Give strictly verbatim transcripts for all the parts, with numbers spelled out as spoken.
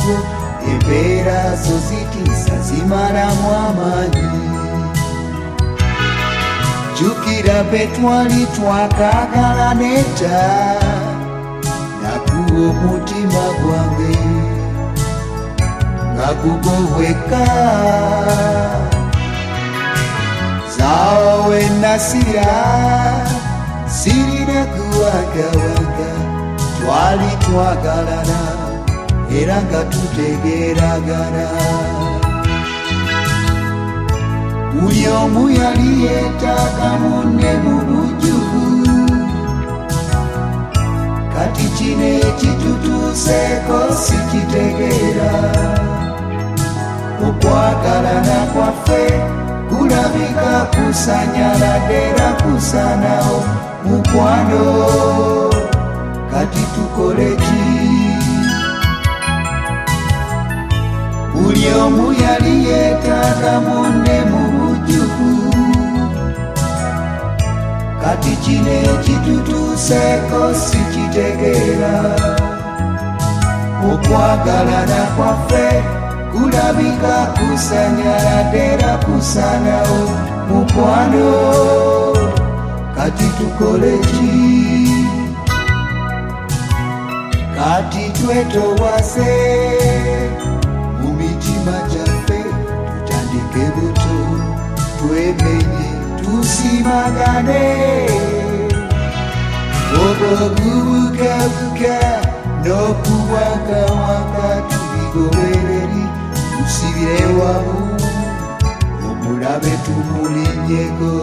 nagwo embeera zo zitiisa zimalamu amaanyi. Jjukira be twali twakaagala nedda, nakuwa omutima gwange nga gugwo wekka. Zaawe nasira sirina kuwagawanga, twali twagalana era nga tutegeeragana. Buli omu yali yeetaaga munne mu bujjuvu, kati kino ekitutuuseeko sikitegeera. Okwagalana kwaffe kulabika kusanyaladde era kusanawo. Mukwano kati tukole ki? Buli omu yali yeetaaga munne mu bujjuvu, kati kino ekitutuuseeko sikitegeera. Okwagalana kwaffe kulabika kusanyaladde era kusanawo. Mukwano kati tukole ki? Kati twetowase mu mitima gyaffe, tutandike buto, twemenye tusimagane. Obugubugabuga n'okuwakawaka tubigobereri, tusibire wamu omulabe tumulinnyeko.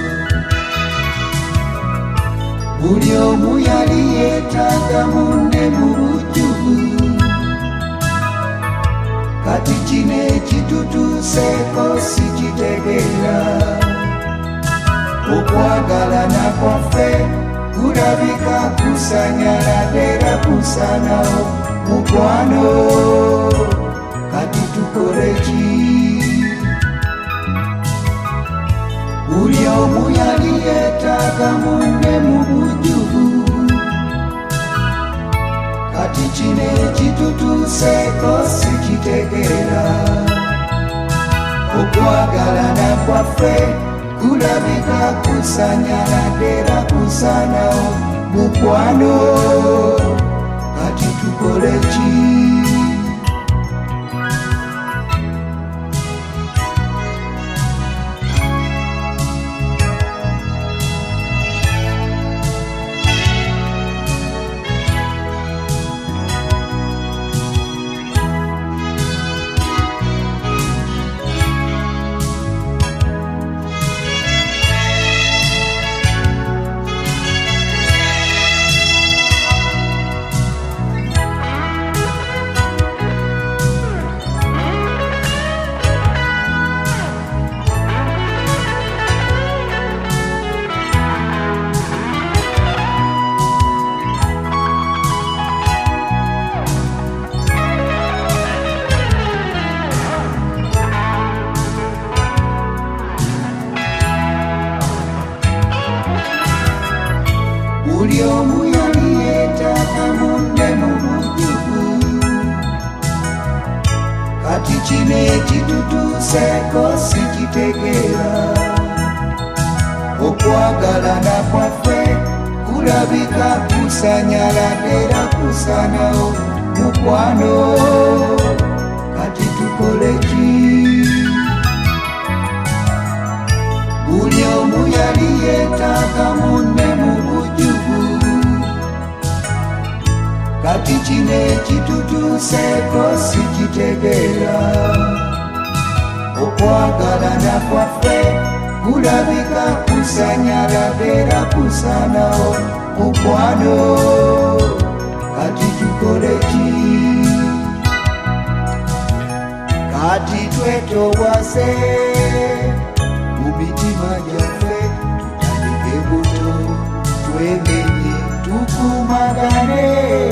Buli omu yali yeetaaga munne mu bujjuvu, kati kino ekitutuuseeko sikitegeera. Okwagalana kwaffe kulabika kusanyaladde era kusanawo. Mukwano kati tukole ki? Buli omu yali yeetaaga munne mu bujjuvu, kati kino ekitutuuseeko sikitegeera. Okwagalana kwaffe kulabika kusanyaladde era kusanawo. Mukwano kati tukole ki? Buli omu yali yeetaaga munne mu bujjuvu, kati kino ekitutuuseeko sikitegeera. Okwagalana kwaffe kulabika kusanyaladde era kusanawo. Mukwano kati tukole ki? Buli omu yali yeetaaga munne mu bujjuvu, kati kino ekitutuuseeko sikitegeera. Okwagalana kwaffe kulabika kusanyaladde era kusanawo. Mukwano kati tukole ki? Kati twetowase mu mitima gyaffe, tutandike buto, twemenye tukumagane.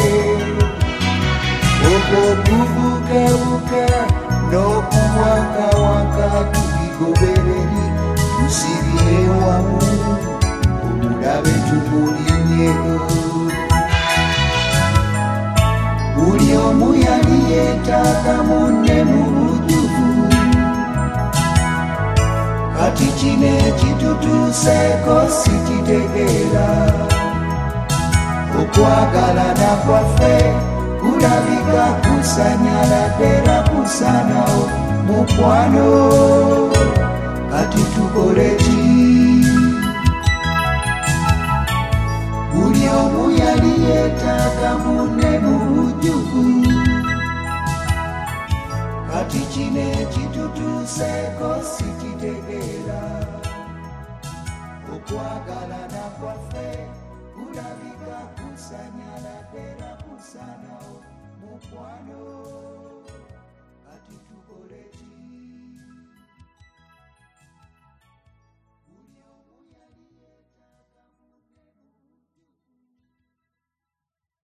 Okubugabuga n'okuwakawaka tubigobereri, tusibire wamu omulabe tumulinnyeko. yetaka munne mu bujjuvu kati kino ekitutuuseeko sikitegeera okwagalana kwaffe kulabika kusanyaladde kusanawo mukwano kati tukole ki buli omu yali yetaaga munne mu bujjuvu kati kino ekitutuuseeko sikitegeera okwagalana kwaffe kulabika kusanyaladde kusanawo mukwano